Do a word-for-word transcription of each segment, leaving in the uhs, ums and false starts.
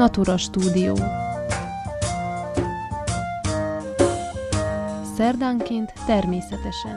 Natura Stúdió. Szerdánként természetesen.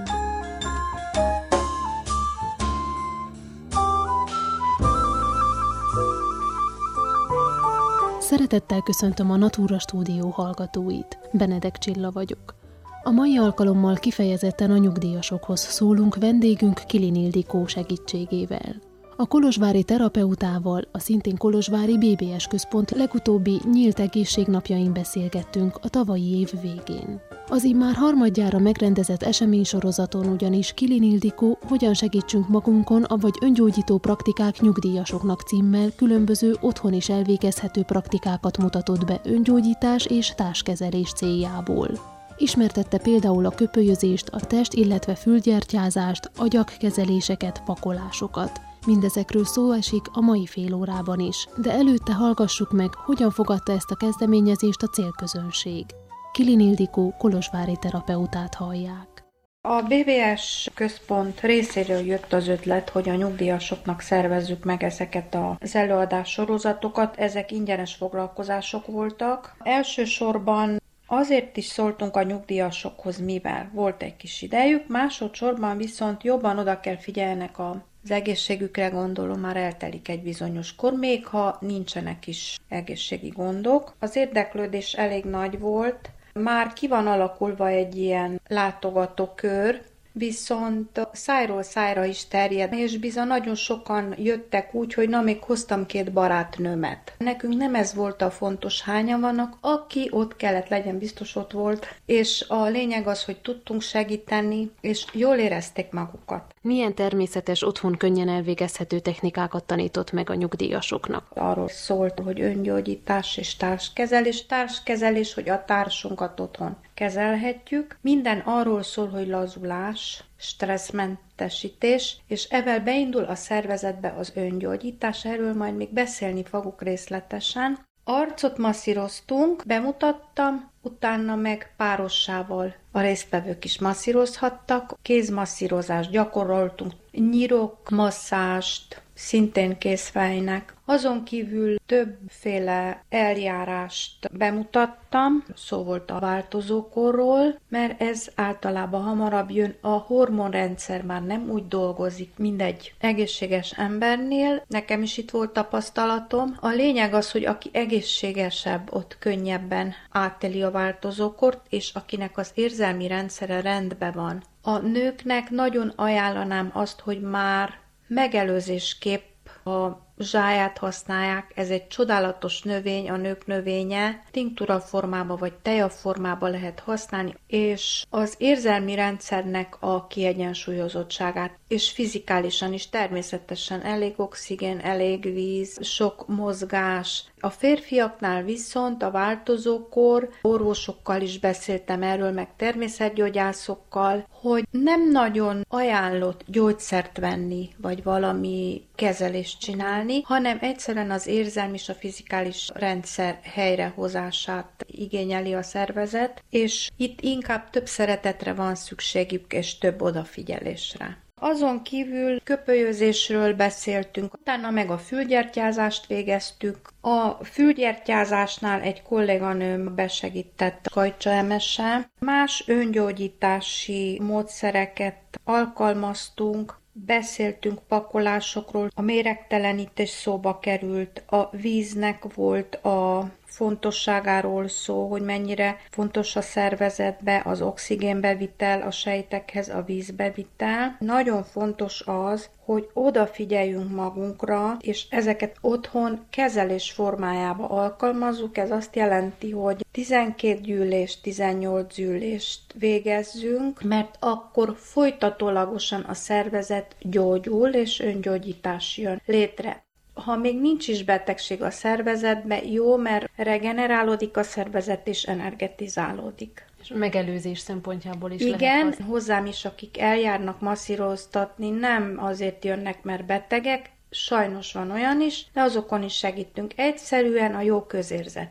Szeretettel köszöntöm a Natura Stúdió hallgatóit. Benedek Csilla vagyok. A mai alkalommal kifejezetten a nyugdíjasokhoz szólunk vendégünk Kilin Ildikó segítségével. A kolozsvári terapeutával, a szintén kolozsvári bé bé es központ legutóbbi nyílt egészségnapjain beszélgettünk a tavalyi év végén. Az immár harmadjára megrendezett eseménysorozaton ugyanis Kilin Ildikó Hogyan segítsünk magunkon, avagy öngyógyító praktikák nyugdíjasoknak címmel különböző otthon is elvégezhető praktikákat mutatott be öngyógyítás és társkezelés céljából. Ismertette például a köpölyözést, a test, illetve fülgyertyázást, agyagkezeléseket, pakolásokat. Mindezekről szó esik a mai fél órában is, de előtte hallgassuk meg, hogyan fogadta ezt a kezdeményezést a célközönség. Kilin Ildikó kolozsvári terapeutát hallják. A bé bé es központ részéről jött az ötlet, hogy a nyugdíjasoknak szervezzük meg ezeket az előadás sorozatokat, ezek ingyenes foglalkozások voltak. Elsősorban azért is szóltunk a nyugdíjasokhoz, mivel volt egy kis idejük, másodszorban viszont jobban oda kell figyeljenek a az egészségükre, gondolom, már eltelik egy bizonyos kor, még ha nincsenek is egészségi gondok. Az érdeklődés elég nagy volt, már ki van alakulva egy ilyen látogatókör, viszont szájról szájra is terjed, és bizony nagyon sokan jöttek úgy, hogy na, még hoztam két barátnőmet. Nekünk nem ez volt a fontos, hányan vannak, aki ott kellett legyen, biztos ott volt, és a lényeg az, hogy tudtunk segíteni, és jól érezték magukat. Milyen természetes, otthon könnyen elvégezhető technikákat tanított meg a nyugdíjasoknak? Arról szólt, hogy öngyógyítás és társkezelés. Társkezelés, hogy a társunkat otthon kezelhetjük. Minden arról szól, hogy lazulás, stresszmentesítés, és evel beindul a szervezetbe az öngyógyítás. Erről majd még beszélni fogok részletesen. Arcot masszíroztunk, bemutattam, utána meg párossával a résztvevők is masszírozhattak. Kézmasszírozást gyakoroltunk, nyirok, masszást, szintén kézfejnek. Azon kívül többféle eljárást bemutattam, szó volt a változókorról, mert ez általában hamarabb jön, a hormonrendszer már nem úgy dolgozik, mint egy egészséges embernél. Nekem is itt volt tapasztalatom. A lényeg az, hogy aki egészségesebb, ott könnyebben átéli a változókort, és akinek az érzelmi rendszere rendben van. A nőknek nagyon ajánlanám azt, hogy már megelőzésképp a zsáját használják, ez egy csodálatos növény, a nők növénye, tinktúra formába vagy teja formába lehet használni, és az érzelmi rendszernek a kiegyensúlyozottságát, és fizikálisan is természetesen elég oxigén, elég víz, sok mozgás. A férfiaknál viszont a változókor, orvosokkal is beszéltem erről, meg természetgyógyászokkal, hogy nem nagyon ajánlott gyógyszert venni, vagy valami kezelést csinálni, hanem egyszerűen az érzelmi és a fizikális rendszer helyrehozását igényeli a szervezet, és itt inkább több szeretetre van szükségük, és több odafigyelésre. Azon kívül köpölyözésről beszéltünk, utána meg a fülgyertyázást végeztük. A fülgyertyázásnál egy kolléganőm besegített Kajcsa Emese. Más öngyógyítási módszereket alkalmaztunk, beszéltünk pakolásokról, a méregtelenítés szóba került, a víznek volt a fontosságáról szó, hogy mennyire fontos a szervezetbe az oxigénbevitel, a sejtekhez a vízbevitel. Nagyon fontos az, hogy odafigyeljünk magunkra, és ezeket otthon kezelés formájába alkalmazzuk. Ez azt jelenti, hogy tizenkét gyűlést, tizennyolc gyűlést végezzünk, mert akkor folytatólagosan a szervezet gyógyul, és öngyógyítás jön létre. Ha még nincs is betegség a szervezetben, jó, mert regenerálódik a szervezet és energetizálódik. És megelőzés szempontjából is igen, lehet használni. Hozzám is, akik eljárnak masszíroztatni, nem azért jönnek, mert betegek, sajnos van olyan is, de azokon is segítünk egyszerűen a jó közérzetért.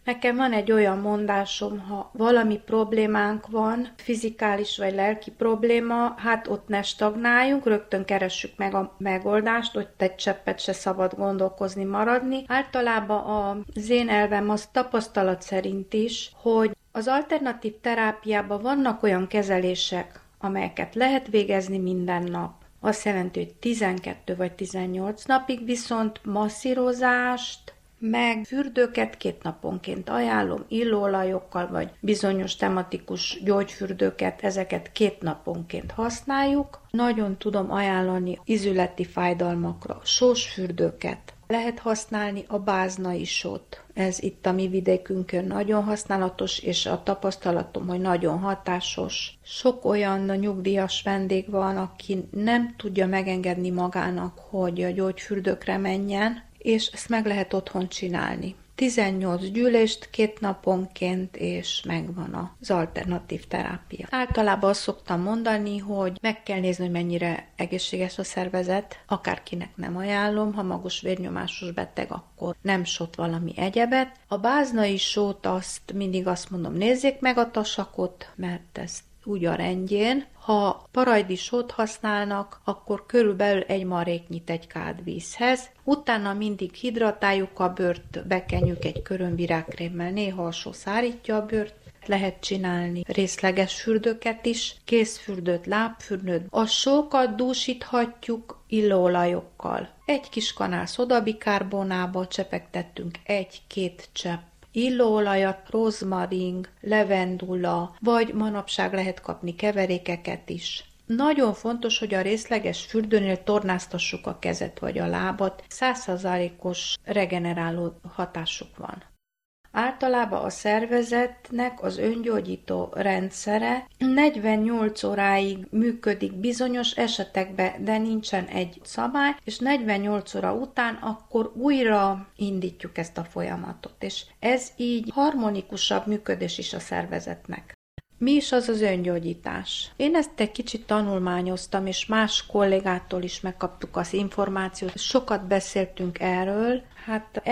Nekem van egy olyan mondásom, ha valami problémánk van, fizikális vagy lelki probléma, hát ott ne stagnáljunk, rögtön keressük meg a megoldást, hogy egy cseppet se szabad gondolkozni, maradni. Általában az én elvem az tapasztalat szerint is, hogy az alternatív terápiában vannak olyan kezelések, amelyeket lehet végezni minden nap. Azt jelenti, hogy tizenkét vagy tizennyolc napig, viszont masszírozást, meg fürdőket két naponként ajánlom, illóolajokkal, vagy bizonyos tematikus gyógyfürdőket, ezeket két naponként használjuk. Nagyon tudom ajánlani izületi fájdalmakra sós fürdőket. Lehet használni a báznai sót. Ez itt a mi vidékünkön nagyon használatos, és a tapasztalatom, hogy nagyon hatásos. Sok olyan nyugdíjas vendég van, aki nem tudja megengedni magának, hogy a gyógyfürdőkre menjen, és ezt meg lehet otthon csinálni. tizennyolc gyűlést két naponként, és megvan az alternatív terápia. Általában azt szoktam mondani, hogy meg kell nézni, hogy mennyire egészséges a szervezet, akárkinek nem ajánlom, ha magas vérnyomásos beteg, akkor nem sót valami egyebet. A báznai sót azt mindig azt mondom, nézzék meg a tasakot, mert ezt úgy a rendjén. Ha parajdi sót használnak, akkor körülbelül egy maréknyit egy kád vízhez. Utána mindig hidratáljuk a bőrt, bekenjük egy körön virágkrémmel, néha a só szárítja a bőrt. Lehet csinálni részleges fürdőket is, kézfürdőt, lábfürdőt. A sókat dúsíthatjuk illóolajokkal. Egy kis kanál szodabikárbonába csepegtettünk egy-két csepp illóolajat, rozmaring, levendula, vagy manapság lehet kapni keverékeket is. Nagyon fontos, hogy a részleges fürdőnél tornáztassuk a kezet vagy a lábat, száz százalékos regeneráló hatásuk van. Általában a szervezetnek az öngyógyító rendszere negyvennyolc óráig működik bizonyos esetekben, de nincsen egy szabály, és negyvennyolc óra után akkor újra indítjuk ezt a folyamatot, és ez így harmonikusabb működés is a szervezetnek. Mi is az az öngyógyítás? Én ezt egy kicsit tanulmányoztam, és más kollégától is megkaptuk az információt. Sokat beszéltünk erről. Hát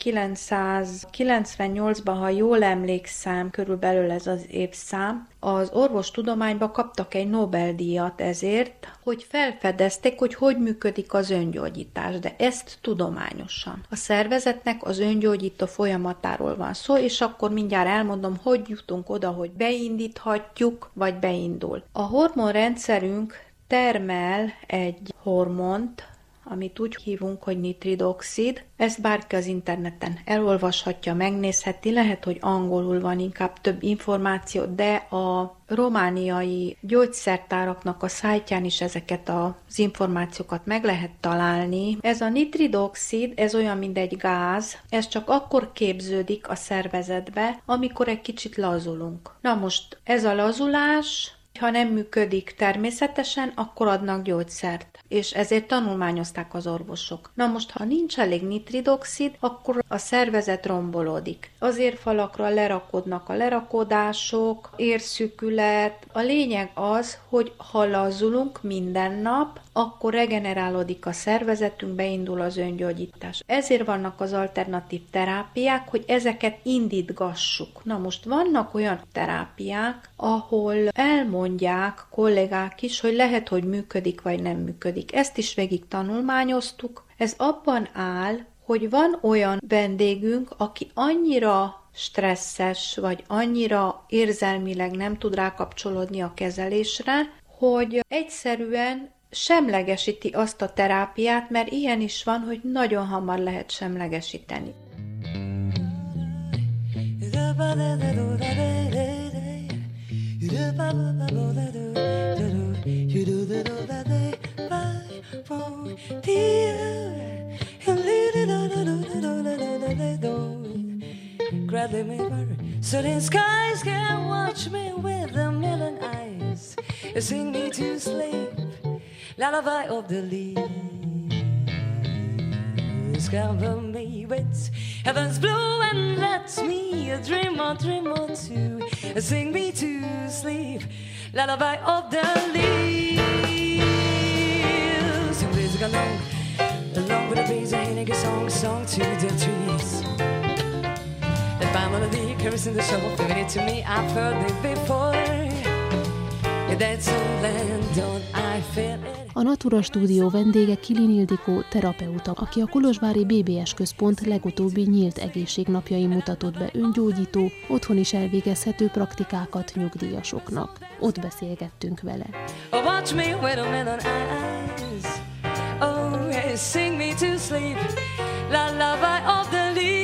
ezerkilencszázkilencvennyolcban, ha jól emlékszem, körülbelül ez az évszám, az orvostudományban kaptak egy Nobel-díjat ezért, hogy felfedezték, hogy hogy működik az öngyógyítás, de ezt tudományosan. A szervezetnek az öngyógyító folyamatáról van szó, és akkor mindjárt elmondom, hogy jutunk oda, hogy beindíthatjuk, vagy beindul. A hormonrendszerünk termel egy hormont, amit úgy hívunk, hogy nitridoxid. Ezt bárki az interneten elolvashatja, megnézheti, lehet, hogy angolul van inkább több információ, de a romániai gyógyszertáraknak a szájtján is ezeket az információkat meg lehet találni. Ez a nitridoxid, ez olyan, mint egy gáz, ez csak akkor képződik a szervezetbe, amikor egy kicsit lazulunk. Na most ez a lazulás, ha nem működik természetesen, akkor adnak gyógyszert, és ezért tanulmányozták az orvosok. Na most, ha nincs elég nitridoxid, akkor a szervezet rombolódik. Az érfalakra lerakodnak a lerakódások, érszűkület. A lényeg az, hogy ha lazulunk minden nap, akkor regenerálódik a szervezetünk, beindul az öngyógyítás. Ezért vannak az alternatív terápiák, hogy ezeket indítgassuk. Na most vannak olyan terápiák, ahol elmondják kollégák is, hogy lehet, hogy működik, vagy nem működik. Ezt is végig tanulmányoztuk. Ez abban áll, hogy van olyan vendégünk, aki annyira stresszes, vagy annyira érzelmileg nem tud rákapcsolódni a kezelésre, hogy egyszerűen semlegesíti azt a terápiát, mert ilyen is van, hogy nagyon hamar lehet semlegesíteni. Certain skies can watch me with a million eyes, sing me to sleep, lullaby of the leaves, cover me with heaven's blue and let me dream a dream or two, sing me to sleep, lullaby of the leaves. Sing music along, along with the breeze, I hear a song, song to the trees. The family never seen the shovel familiar to me. I've heard it before. Yeah, that's all and don't I feel it. A Natura Stúdió vendége Kilin Ildikó terapeuta, aki a kolozsvári bé bé es központ legutóbbi nyílt egészségnapjain mutatott be öngyógyító, otthon is elvégezhető praktikákat nyugdíjasoknak. Ott beszélgettünk vele. Oh, watch me with a melon eyes. Oh, hey, sing me to sleep. Lullaby of the leaves.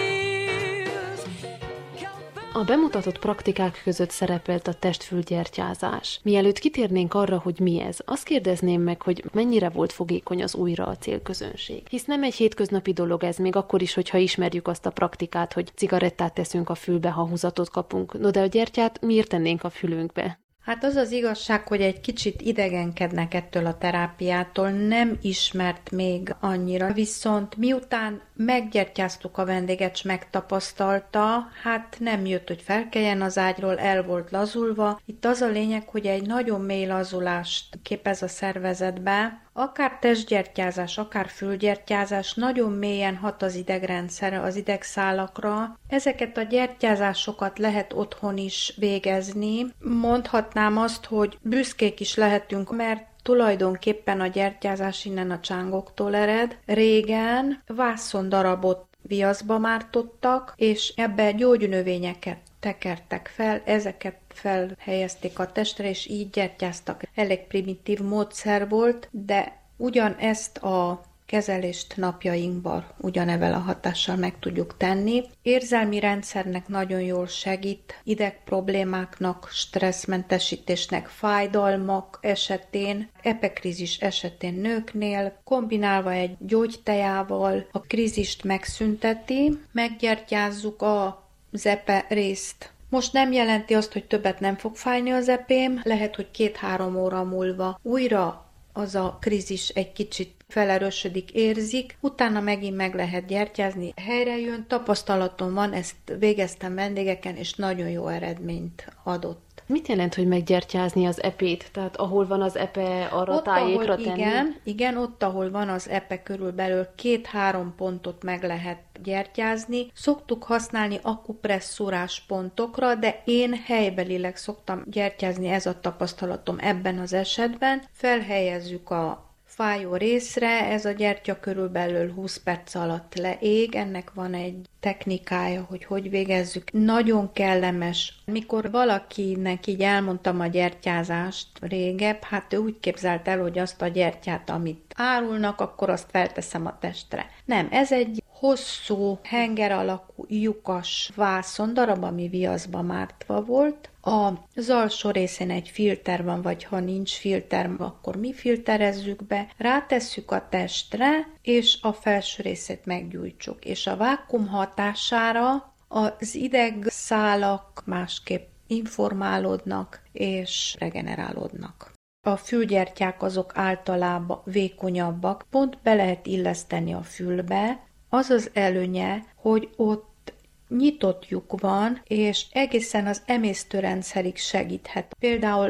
A bemutatott praktikák között szerepelt a testfülgyertyázás. Mielőtt kitérnénk arra, hogy mi ez, azt kérdezném meg, hogy mennyire volt fogékony az újra a célközönség. Hisz nem egy hétköznapi dolog ez, még akkor is, hogyha ismerjük azt a praktikát, hogy cigarettát teszünk a fülbe, ha húzatot kapunk. No, de a gyertyát miért tennénk a fülünkbe? Hát az az igazság, hogy egy kicsit idegenkednek ettől a terápiától, nem ismert még annyira. Viszont miután meggyertyáztuk a vendéget, s megtapasztalta, hát nem jött, hogy felkeljen az ágyról, el volt lazulva. Itt az a lényeg, hogy egy nagyon mély lazulást képez a szervezetbe, akár testgyertyázás, akár fülgyertyázás nagyon mélyen hat az idegrendszerre, az idegszálakra. Ezeket a gyertyázásokat lehet otthon is végezni. Mondhatnám azt, hogy büszkék is lehetünk, mert tulajdonképpen a gyertyázás innen a csángoktól ered. Régen vászondarabot viaszba mártottak, és ebbe gyógynövényeket tekertek fel, ezeket felhelyezték a testre, és így gyertyáztak. Elég primitív módszer volt, de ugyanezt a kezelést napjainkban ugyanevel a hatással meg tudjuk tenni. Érzelmi rendszernek nagyon jól segít, ideg problémáknak, stresszmentesítésnek, fájdalmak esetén, epekrízis esetén nőknél, kombinálva egy gyógytejával a krízist megszünteti, meggyertyázzuk a az epe részt. Most nem jelenti azt, hogy többet nem fog fájni az epém, lehet, hogy két-három óra múlva újra az a krízis egy kicsit felerősödik, érzik, utána megint meg lehet gyertyázni, helyre jön, tapasztalatom van, ezt végeztem vendégeken, és nagyon jó eredményt adott. Mit jelent, hogy meggyertyázni az epét? Tehát ahol van az epe, arra ott, tájékra ahol, tenni? Igen, igen, ott, ahol van az epe, körülbelül két-három pontot meg lehet gyertyázni. Szoktuk használni akupresszúrás pontokra, de én helybelileg szoktam gyertyázni, ez a tapasztalatom ebben az esetben. Felhelyezzük a fájó részre, ez a gyertya körülbelül húsz perc alatt leég, ennek van egy technikája, hogy hogy végezzük. Nagyon kellemes. Mikor valakinek így elmondtam a gyertyázást régebb, hát ő úgy képzelt el, hogy azt a gyertyát, amit árulnak, akkor azt felteszem a testre. Nem, ez egy hosszú, henger alakú, lyukas vászondarab, ami viaszba mártva volt. Az alsó részén egy filter van, vagy ha nincs filter, akkor mi filterezzük be, rátesszük a testre, és a felső részét meggyújtsuk. És a vákuum hatására az idegszálak másképp informálódnak, és regenerálódnak. A fülgyertyák azok általában vékonyabbak, pont be lehet illeszteni a fülbe. Az az előnye, hogy ott nyitott lyuk van, és egészen az emésztőrendszerig segíthet. Például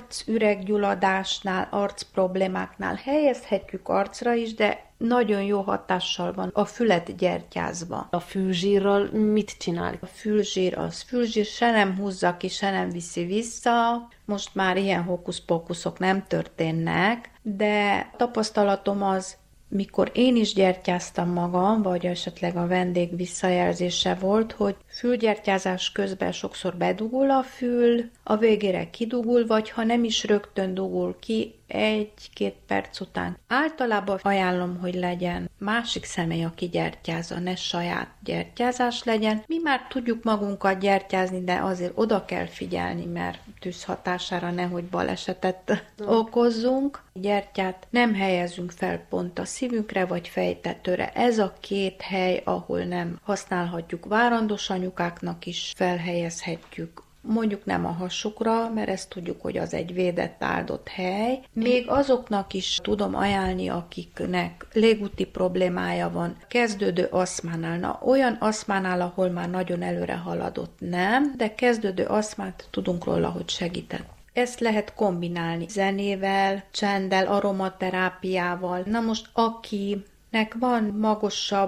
arc-üreggyulladásnál, arc problémáknál helyezhetjük arcra is, de nagyon jó hatással van a fület gyertyázva. A fülzsírral mit csinál? A fülzsír az fülzsír, se nem húzza ki, se nem viszi vissza. Most már ilyen hókusz-pókuszok nem történnek, de tapasztalatom az, mikor én is gyertyáztam magam, vagy esetleg a vendég visszajelzése volt, hogy fülgyertyázás közben sokszor bedugul a fül, a végére kidugul, vagy ha nem is rögtön dugul ki, egy-két perc után. Általában ajánlom, hogy legyen másik személy, aki gyertyázza, ne saját gyertyázás legyen. Mi már tudjuk magunkat gyertyázni, de azért oda kell figyelni, mert tűzhatására nehogy balesetet okozzunk. Gyertyát nem helyezünk fel pont a szívünkre vagy fejtetőre. Ez a két hely, ahol nem használhatjuk, várandós anyukáknak is felhelyezhetjük. Mondjuk nem a hasukra, mert ezt tudjuk, hogy az egy védett, áldott hely. Még azoknak is tudom ajánlani, akiknek légúti problémája van, kezdődő aszmánál. Na, olyan aszmánál, ahol már nagyon előre haladott, nem, de kezdődő aszmát tudunk róla, hogy segített. Ezt lehet kombinálni zenével, csenddel, aromaterápiával. Na most, aki nek van magasabb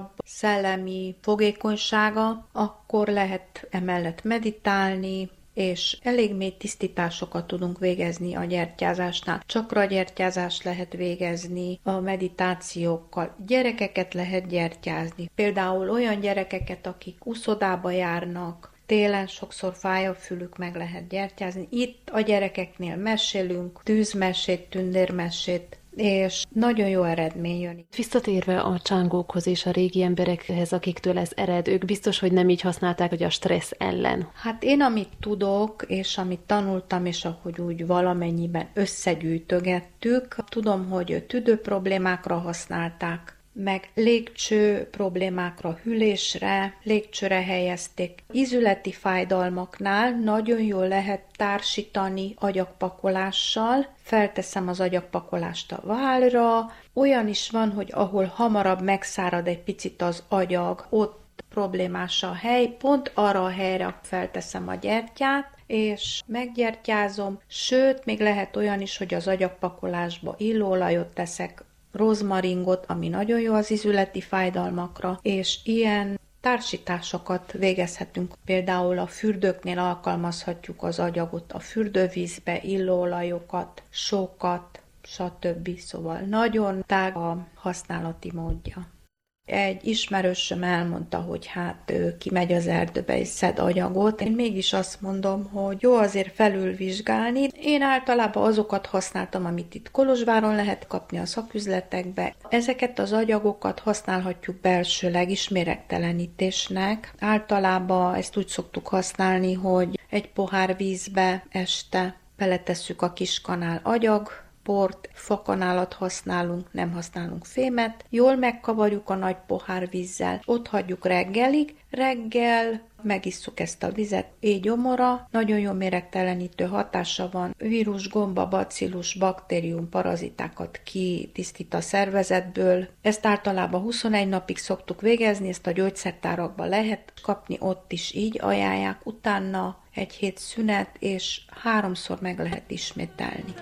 szellemi fogékonysága, akkor lehet emellett meditálni, és elég mély tisztításokat tudunk végezni a gyertyázásnál. Csakra gyertyázást lehet végezni a meditációkkal. Gyerekeket lehet gyertyázni. Például olyan gyerekeket, akik uszodába járnak, télen sokszor fáj a fülük, meg lehet gyertyázni. Itt a gyerekeknél mesélünk, tűzmesét, tündérmesét, és nagyon jó eredmény jön. Visszatérve a csángókhoz és a régi emberekhez, akiktől ez ered, ők biztos, hogy nem így használták, hogy a stressz ellen. Hát én, amit tudok, és amit tanultam, és ahogy úgy valamennyiben összegyűjtögettük, tudom, hogy tüdő problémákra használták, meg légcső problémákra, hűlésre, légcsőre helyezték. Ízületi fájdalmaknál nagyon jól lehet társítani agyagpakolással. Felteszem az agyagpakolást a vállra. Olyan is van, hogy ahol hamarabb megszárad egy picit az agyag, ott problémás a hely, pont arra a helyre felteszem a gyertyát, és meggyertyázom, sőt, még lehet olyan is, hogy az agyagpakolásba illóolajot teszek, rozmaringot, ami nagyon jó az ízületi fájdalmakra, és ilyen társításokat végezhetünk. Például a fürdőknél alkalmazhatjuk az agyagot a fürdővízbe, illóolajokat, sókat, stb. Szóval nagyon tág a használati módja. Egy ismerősöm elmondta, hogy hát ő kimegy az erdőbe és szed agyagot. Én mégis azt mondom, hogy jó azért felülvizsgálni. Én általában azokat használtam, amit itt Kolozsváron lehet kapni a szaküzletekbe. Ezeket az agyagokat használhatjuk belsőleg is méregtelenítésnek. Általában ezt úgy szoktuk használni, hogy egy pohár vízbe este beletesszük a kis kanál agyag, port, fakanálat használunk, nem használunk fémet, jól megkavarjuk a nagy pohár vízzel, ott hagyjuk reggelig, reggel megisszuk ezt a vizet éjgyomora, nagyon jó méregtelenítő hatása van, vírus, gomba, bacillus, baktérium, parazitákat kitisztít a szervezetből. Ezt általában huszonegy napig szoktuk végezni, ezt a gyógyszertárakban lehet kapni, ott is így ajánlják, utána egy hét szünet, és háromszor meg lehet ismételni.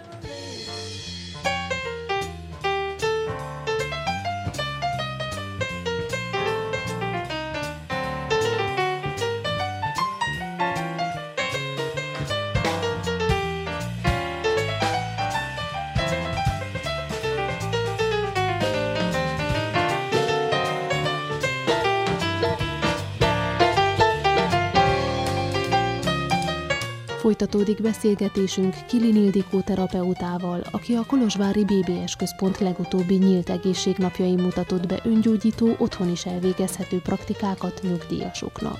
Folytatódik beszélgetésünk Kilin Ildikó terapeutával, aki a kolozsvári bé bé es központ legutóbbi nyílt egészségnapjain mutatott be öngyógyító, otthon is elvégezhető praktikákat nyugdíjasoknak.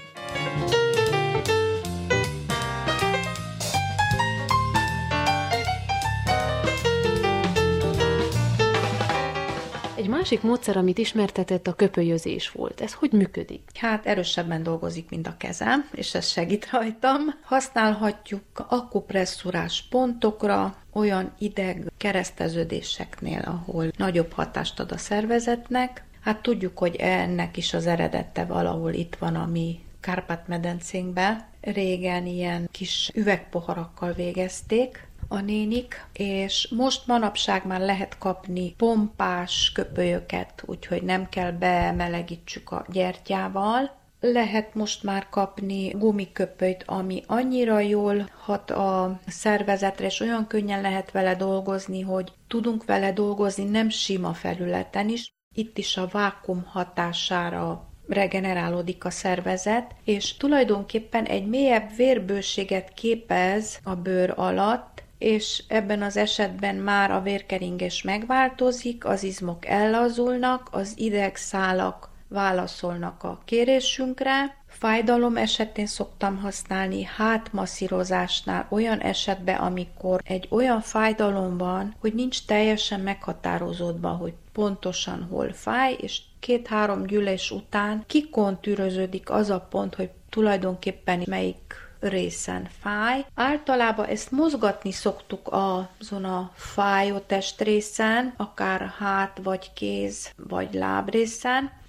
Egy másik módszer, amit ismertetett, a köpölyözés volt. Ez hogy működik? Hát erősebben dolgozik, mint a kezem, és ez segít rajtam. Használhatjuk akupresszúrás pontokra, olyan ideg kereszteződéseknél, ahol nagyobb hatást ad a szervezetnek. Hát tudjuk, hogy ennek is az eredete valahol itt van a mi Kárpát-medencénkben. Régen ilyen kis üvegpoharakkal végezték a nénik, és most manapság már lehet kapni pompás köpölyöket, úgyhogy nem kell bemelegítsük a gyertyával. Lehet most már kapni gumiköpölyt, ami annyira jól hat a szervezetre, és olyan könnyen lehet vele dolgozni, hogy tudunk vele dolgozni nem sima felületen is. Itt is a vákuum hatására regenerálódik a szervezet, és tulajdonképpen egy mélyebb vérbőséget képez a bőr alatt, és ebben az esetben már a vérkeringés megváltozik, az izmok ellazulnak, az idegszálak válaszolnak a kérésünkre. Fájdalom esetén szoktam használni, hátmasszírozásnál olyan esetben, amikor egy olyan fájdalom van, hogy nincs teljesen meghatározódva, hogy pontosan hol fáj, és két-három gyűlés után kikontűröződik az a pont, hogy tulajdonképpen melyik részen fáj. Általában ezt mozgatni szoktuk azon a fájó testrészen, akár hát, vagy kéz, vagy lábrészen,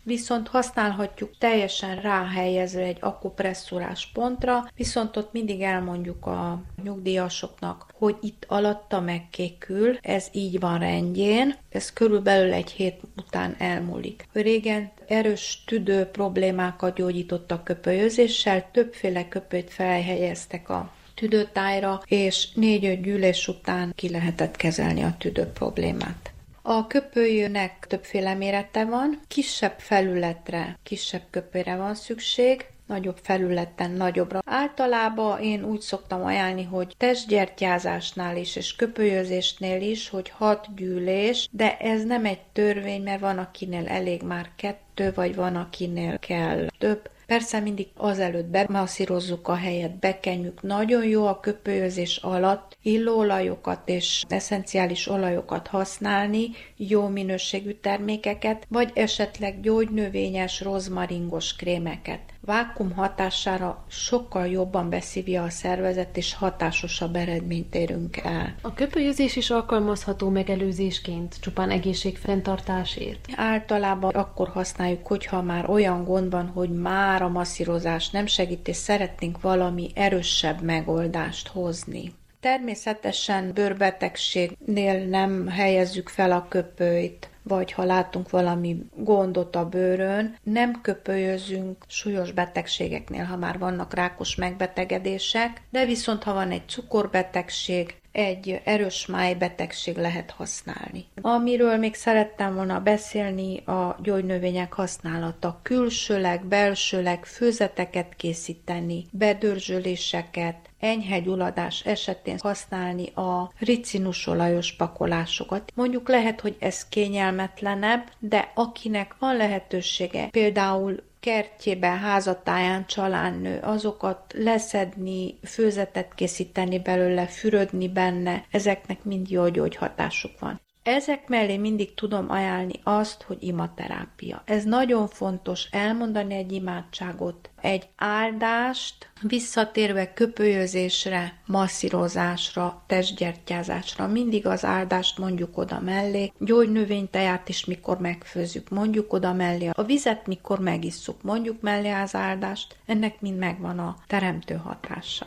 viszont használhatjuk teljesen ráhelyezve egy akupresszorás pontra, viszont ott mindig elmondjuk a nyugdíjasoknak, hogy itt alatta megkékül, ez így van rendjén, ez körülbelül egy hét után elmúlik. Régen erős tüdő problémákat gyógyítottak köpölyözéssel, többféle köpőt felhelyeztek a tüdőtájra, és négy-öt gyűlés után ki lehetett kezelni a tüdő problémát. A köpőjűnek többféle mérete van, kisebb felületre, kisebb köpőre van szükség, nagyobb felületen nagyobbra. Általában én úgy szoktam ajánlani, hogy testgyertyázásnál is és köpőjözésnél is, hogy hat gyűlés, de ez nem egy törvény, mert van akinél elég már kettő, vagy van akinél kell több. Persze mindig azelőtt bemasszírozzuk a helyet, bekenjük. Nagyon jó a köpőjözés alatt illóolajokat és eszenciális olajokat használni, jó minőségű termékeket, vagy esetleg gyógynövényes, rozmaringos krémeket. Vákuum hatására sokkal jobban beszívja a szervezet, és hatásosabb eredményt érünk el. A köpőjözés is alkalmazható megelőzésként, csupán egészségfenntartásért? Általában akkor használjuk, hogyha már olyan gond van, hogy már a masszírozás nem segít, és szeretnénk valami erősebb megoldást hozni. Természetesen bőrbetegségnél nem helyezzük fel a köpőit, vagy ha látunk valami gondot a bőrön, nem köpőjözünk súlyos betegségeknél, ha már vannak rákos megbetegedések, de viszont ha van egy cukorbetegség, egy erős májbetegség lehet használni. Amiről még szerettem volna beszélni, a gyógynövények használata. Külsőleg, belsőleg főzeteket készíteni, bedörzsöléseket, enyhe gyulladás esetén használni a ricinusolajos pakolásokat. Mondjuk lehet, hogy ez kényelmetlenebb, de akinek van lehetősége, például kertjében, házatáján családnő, azokat leszedni, főzetet készíteni belőle, fürödni benne, ezeknek mind jó gyógyhatásuk van. Ezek mellé mindig tudom ajánlani azt, hogy imaterápia. Ez nagyon fontos elmondani egy imádságot, egy áldást, visszatérve köpőjözésre, masszírozásra, testgyertyázásra. Mindig az áldást mondjuk oda mellé, gyógynövényteját is mikor megfőzzük, mondjuk oda mellé, a vizet mikor megisszuk, mondjuk mellé az áldást, ennek mind megvan a teremtő hatása.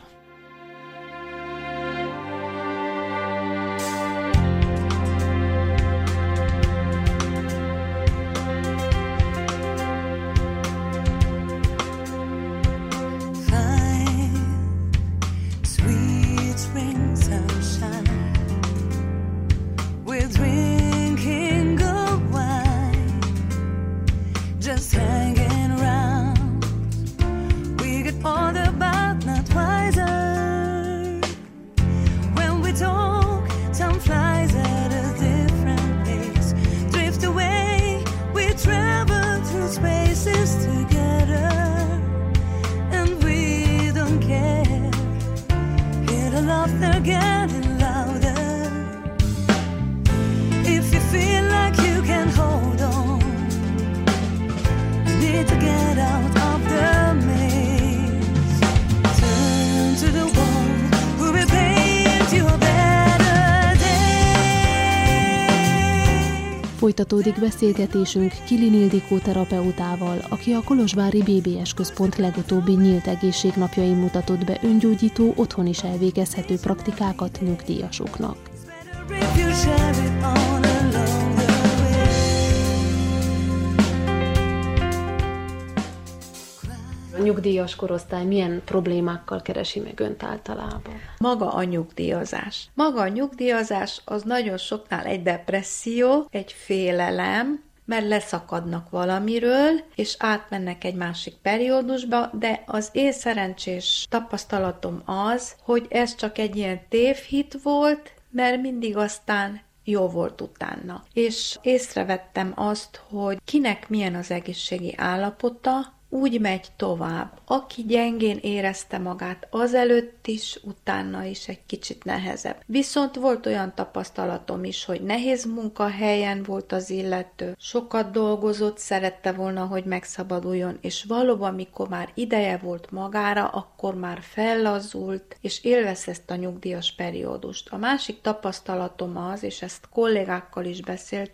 Folytatódik beszélgetésünk Kilin Ildikó terapeutával, aki a kolozsvári bé bé es központ legutóbbi nyílt egészségnapjain mutatott be öngyógyító, otthon is elvégezhető praktikákat nyugdíjasoknak. A nyugdíjas korosztály milyen problémákkal keresi meg önt általában? Maga a nyugdíjazás. Maga a nyugdíjazás az nagyon soknál egy depresszió, egy félelem, mert leszakadnak valamiről, és átmennek egy másik periódusba, de az én szerencsés tapasztalatom az, hogy ez csak egy ilyen tévhit volt, mert mindig aztán jó volt utána. És észrevettem azt, hogy kinek milyen az egészségi állapota, úgy megy tovább. Aki gyengén érezte magát azelőtt is, utána is egy kicsit nehezebb. Viszont volt olyan tapasztalatom is, hogy nehéz munkahelyen volt az illető, sokat dolgozott, szerette volna, hogy megszabaduljon, és valóban, mikor már ideje volt magára, akkor már fellazult, és élvezte ezt a nyugdíjas periódust. A másik tapasztalatom az, és ezt kollégákkal is beszéltük,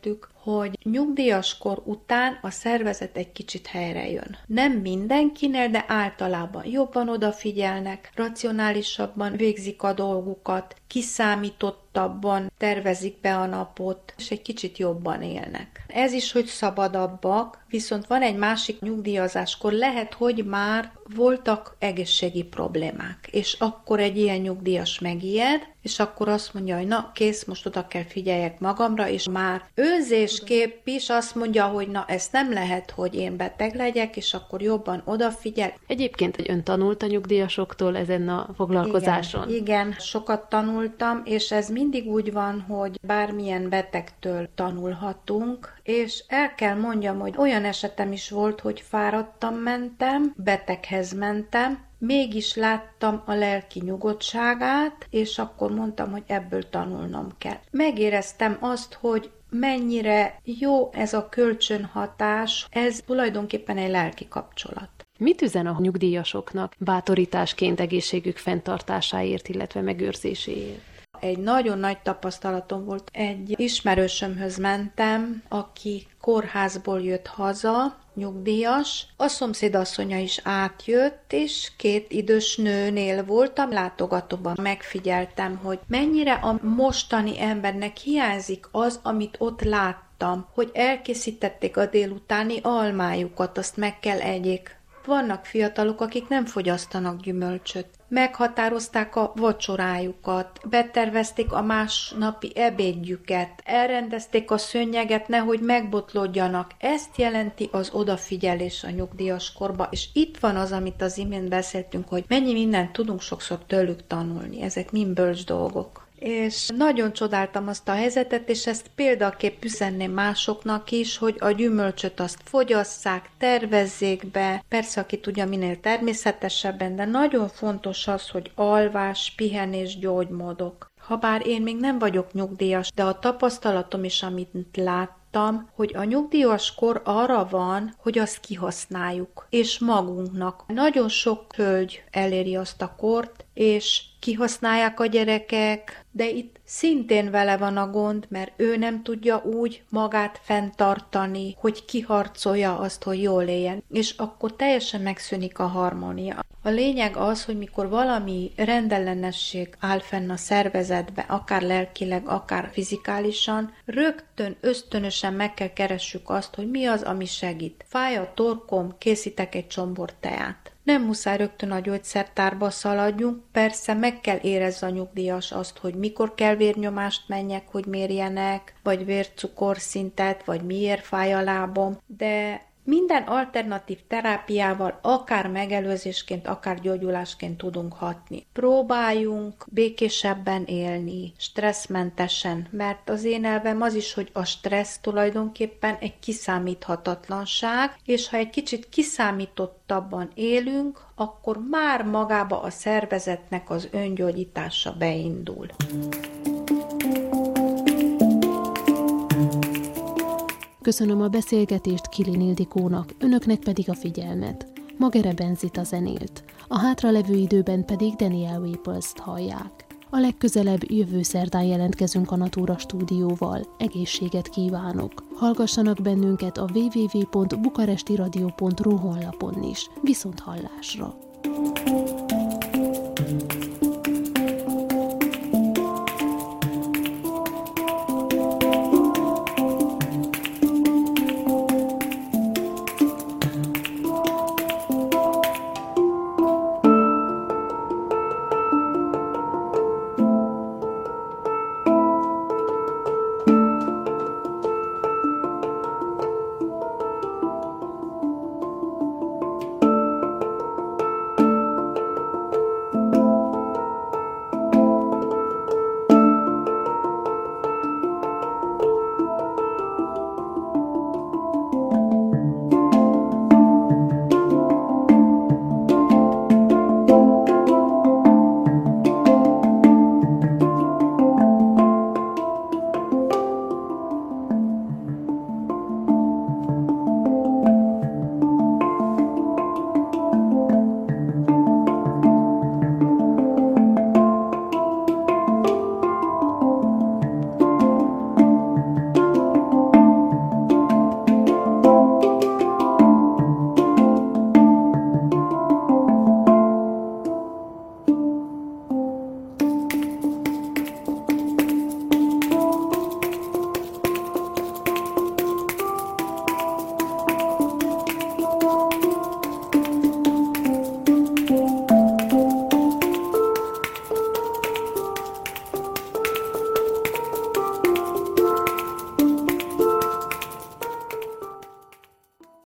hogy nyugdíjaskor után a szervezet egy kicsit helyre jön. Nem mindenkinél, de általában jobban odafigyelnek, racionálisabban végzik a dolgukat, kiszámítottabban tervezik be a napot, és egy kicsit jobban élnek. Ez is, hogy szabadabbak, viszont van egy másik nyugdíjazáskor, lehet, hogy már voltak egészségi problémák, és akkor egy ilyen nyugdíjas megijed, és akkor azt mondja, hogy na, kész, most oda kell figyeljek magamra, és már önzésképp is azt mondja, hogy na, ezt nem lehet, hogy én beteg legyek, és akkor jobban odafigyel. Egyébként, hogy ön tanult a nyugdíjasoktól ezen a foglalkozáson? Igen, igen, sokat tanultam, és ez mindig úgy van, hogy bármilyen betegtől tanulhatunk, és el kell mondjam, hogy olyan esetem is volt, hogy fáradtan mentem, beteghez mentem, mégis láttam a lelki nyugodtságát, és akkor mondtam, hogy ebből tanulnom kell. Megéreztem azt, hogy mennyire jó ez a kölcsönhatás, ez tulajdonképpen egy lelki kapcsolat. Mit üzen a nyugdíjasoknak bátorításként egészségük fenntartásáért, illetve megőrzéséért? Egy nagyon nagy tapasztalatom volt. Egy ismerősömhöz mentem, aki kórházból jött haza, nyugdíjas. A szomszédasszonya is átjött, és két idős nőnél voltam, látogatóban megfigyeltem, hogy mennyire a mostani embernek hiányzik az, amit ott láttam, hogy elkészítették a délutáni almájukat, azt meg kell egyék. Vannak fiatalok, akik nem fogyasztanak gyümölcsöt. Meghatározták a vacsorájukat, betervezték a másnapi ebédjüket, elrendezték a szőnyeget, nehogy megbotlódjanak. Ezt jelenti az odafigyelés a nyugdíjas korba, és itt van az, amit az imént beszéltünk, hogy mennyi mindent tudunk sokszor tőlük tanulni. Ezek mind bölcs dolgok. És nagyon csodáltam azt a helyzetet, és ezt példaképp üzenném másoknak is, hogy a gyümölcsöt azt fogyasszák, tervezzék be, persze aki tudja minél természetesebben, de nagyon fontos az, hogy alvás, pihenés, gyógymódok. Habár én még nem vagyok nyugdíjas, de a tapasztalatom is, amit láttam, hogy a nyugdíjas kor arra van, hogy azt kihasználjuk, és magunknak. Nagyon sok hölgy eléri azt a kort, és kihasználják a gyerekek, de itt szintén vele van a gond, mert ő nem tudja úgy magát fenntartani, hogy kiharcolja azt, hogy jól éljen, és akkor teljesen megszűnik a harmónia. A lényeg az, hogy mikor valami rendellenesség áll fenn a szervezetbe, akár lelkileg, akár fizikálisan, rögtön ösztönösen meg kell keressük azt, hogy mi az, ami segít. Fáj a torkom, készítek egy csombor teát. Nem muszáj rögtön a gyógyszertárba szaladjunk, persze meg kell érezze a nyugdíjas azt, hogy mikor kell vérnyomást menjek, hogy mérjenek, vagy vércukorszintet, vagy miért fáj a lábom, de minden alternatív terápiával akár megelőzésként, akár gyógyulásként tudunk hatni. Próbáljunk békésebben élni, stresszmentesen, mert az én elvem az is, hogy a stressz tulajdonképpen egy kiszámíthatatlanság, és ha egy kicsit kiszámítottabban élünk, akkor már magába a szervezetnek az öngyógyítása beindul. Köszönöm a beszélgetést Kilin Ildikónak, önöknek pedig a figyelmet. Magere Benzita zenélt, a hátralevő időben pedig Daniel Waples-t hallják. A legközelebb jövő szerdán jelentkezünk a Natura stúdióval. Egészséget kívánok! Hallgassanak bennünket a double-u double-u double-u pont bukarestiradio pont ru honlapon is. Viszont hallásra!